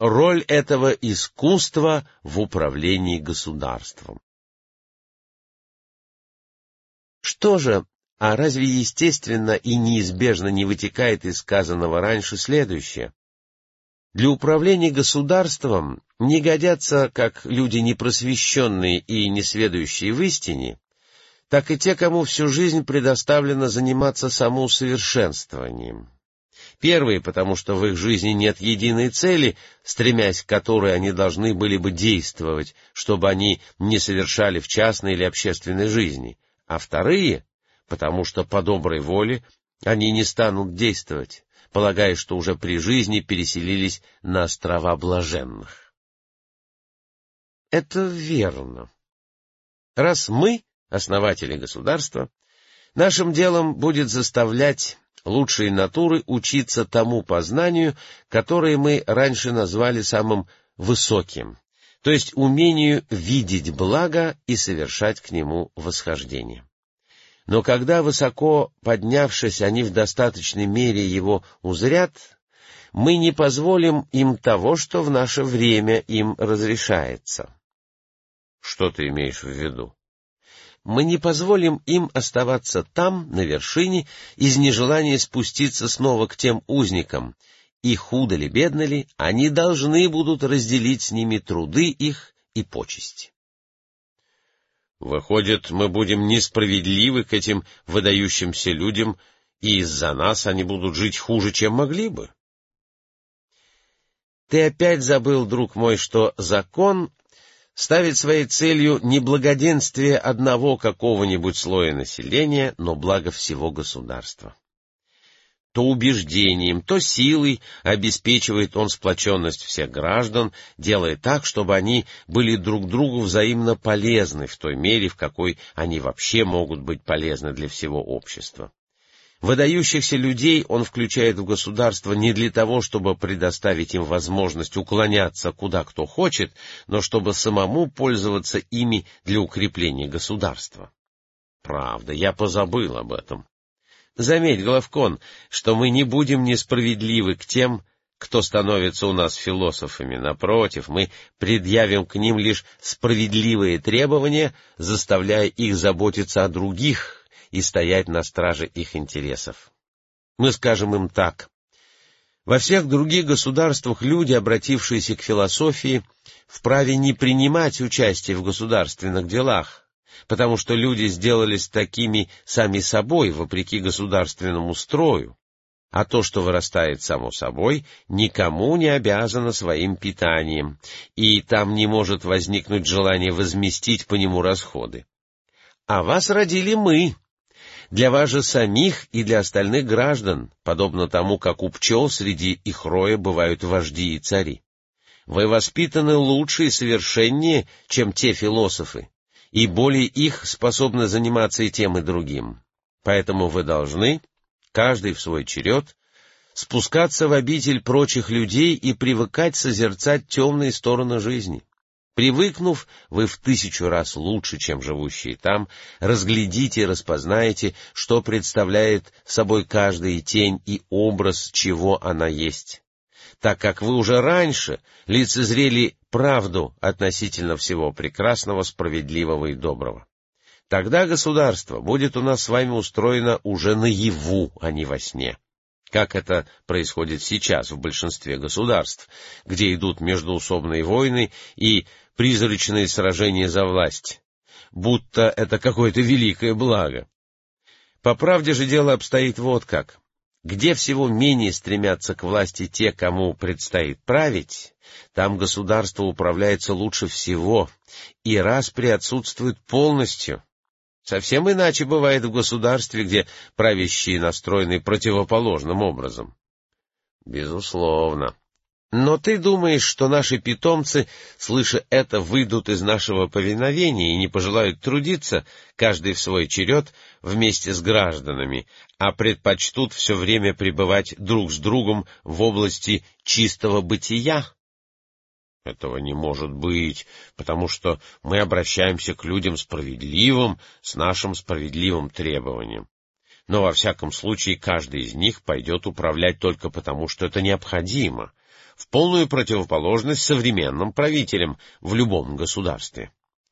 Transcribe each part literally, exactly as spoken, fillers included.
роль этого искусства в управлении государством. Что же, а разве естественно и неизбежно не вытекает из сказанного раньше следующее? Для управления государством не годятся как люди непросвещенные и несведущие в истине, так и те, кому всю жизнь предоставлено заниматься самоусовершенствованием. Первые, потому что в их жизни нет единой цели, стремясь к которой они должны были бы действовать, чтобы они не совершали в частной или общественной жизни, а вторые, потому что по доброй воле они не станут действовать, полагая, что уже при жизни переселились на острова блаженных. Это верно. Раз мы, основатели государства, нашим делом будет заставлять лучшие натуры учиться тому познанию, которое мы раньше назвали самым высоким, то есть умению видеть благо и совершать к нему восхождение. Но когда, высоко поднявшись, они в достаточной мере его узрят, мы не позволим им того, что в наше время им разрешается. Что ты имеешь в виду? Мы не позволим им оставаться там, на вершине, из нежелания спуститься снова к тем узникам, и худо ли, бедно ли, они должны будут разделить с ними труды их и почести. Выходит, мы будем несправедливы к этим выдающимся людям, и из-за нас они будут жить хуже, чем могли бы. Ты опять забыл, друг мой, что закон ставит своей целью не благоденствие одного какого-нибудь слоя населения, но благо всего государства. То убеждением, то силой обеспечивает он сплоченность всех граждан, делая так, чтобы они были друг другу взаимно полезны в той мере, в какой они вообще могут быть полезны для всего общества. Выдающихся людей он включает в государство не для того, чтобы предоставить им возможность уклоняться куда кто хочет, но чтобы самому пользоваться ими для укрепления государства. Правда, я позабыл об этом. Заметь, Главкон, что мы не будем несправедливы к тем, кто становится у нас философами. Напротив, мы предъявим к ним лишь справедливые требования, заставляя их заботиться о других и стоять на страже их интересов. Мы скажем им так: во всех других государствах люди, обратившиеся к философии, вправе не принимать участие в государственных делах, потому что люди сделались такими сами собой, вопреки государственному строю, а то, что вырастает само собой, никому не обязано своим питанием, и там не может возникнуть желание возместить по нему расходы. А вас родили мы, для вас же самих и для остальных граждан, подобно тому, как у пчел среди их роя бывают вожди и цари. Вы воспитаны лучше и совершеннее, чем те философы, и более их способны заниматься и тем, и другим. Поэтому вы должны, каждый в свой черед, спускаться в обитель прочих людей и привыкать созерцать темные стороны жизни. Привыкнув, вы в тысячу раз лучше, чем живущие там, разглядите и распознаете, что представляет собой каждая тень и образ, чего она есть, так как вы уже раньше лицезрели правду относительно всего прекрасного, справедливого и доброго. Тогда государство будет у нас с вами устроено уже наяву, а не во сне, как это происходит сейчас в большинстве государств, где идут междоусобные войны и призрачные сражения за власть, будто это какое-то великое благо. По правде же дело обстоит вот как. Где всего менее стремятся к власти те, кому предстоит править, там государство управляется лучше всего, и распри отсутствует полностью. Совсем иначе бывает в государстве, где правящие настроены противоположным образом. Безусловно. Но ты думаешь, что наши питомцы, слыша это, выйдут из нашего повиновения и не пожелают трудиться, каждый в свой черед, вместе с гражданами, а предпочтут все время пребывать друг с другом в области чистого бытия? Этого не может быть, потому что мы обращаемся к людям справедливым, с нашим справедливым требованием. Но во всяком случае каждый из них пойдет управлять только потому, что это необходимо, в полную противоположность современным правителям в любом государстве.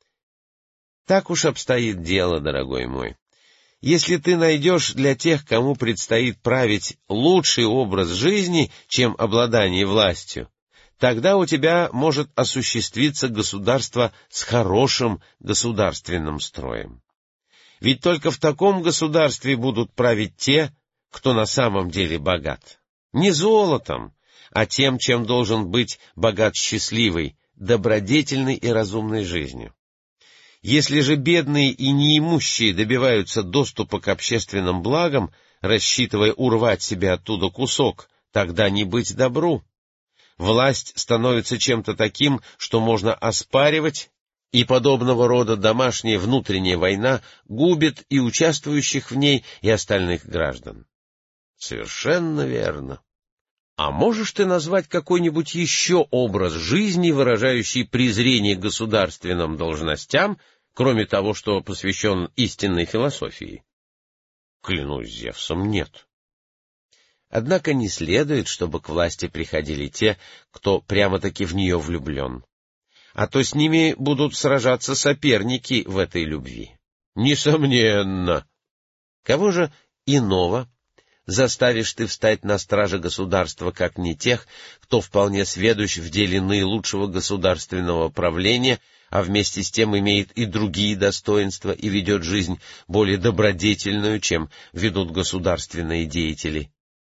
Так уж обстоит дело, дорогой мой. Если ты найдешь для тех, кому предстоит править, лучший образ жизни, чем обладание властью, тогда у тебя может осуществиться государство с хорошим государственным строем. Ведь только в таком государстве будут править те, кто на самом деле богат. Не золотом, а тем, чем должен быть богат счастливой, добродетельной и разумной жизнью. Если же бедные и неимущие добиваются доступа к общественным благам, рассчитывая урвать себе оттуда кусок, тогда не быть добру. Власть становится чем-то таким, что можно оспаривать, и подобного рода домашняя внутренняя война губит и участвующих в ней, и остальных граждан. Совершенно верно. А можешь ты назвать какой-нибудь еще образ жизни, выражающий презрение к государственным должностям, кроме того, что посвящен истинной философии? Клянусь Зевсом, нет. Однако не следует, чтобы к власти приходили те, кто прямо-таки в нее влюблен. А то с ними будут сражаться соперники в этой любви. Несомненно. Кого же иного заставишь ты встать на страже государства, как не тех, кто вполне сведущ в деле наилучшего государственного правления, а вместе с тем имеет и другие достоинства и ведет жизнь более добродетельную, чем ведут государственные деятели?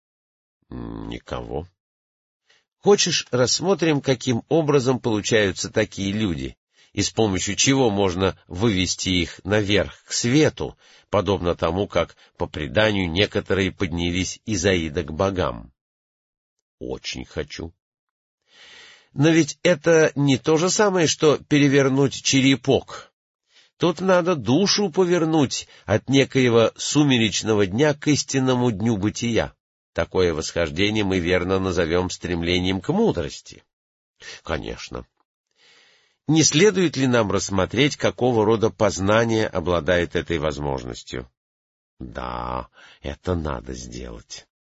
Никого. Хочешь, рассмотрим, каким образом получаются такие люди, и с помощью чего можно вывести их наверх, к свету, подобно тому, как, по преданию, некоторые поднялись из Аида к богам? Очень хочу. Но ведь это не то же самое, что перевернуть черепок. Тут надо душу повернуть от некоего сумеречного дня к истинному дню бытия. Такое восхождение мы верно назовем стремлением к мудрости. Конечно. Не следует ли нам рассмотреть, какого рода познание обладает этой возможностью? Да, это надо сделать.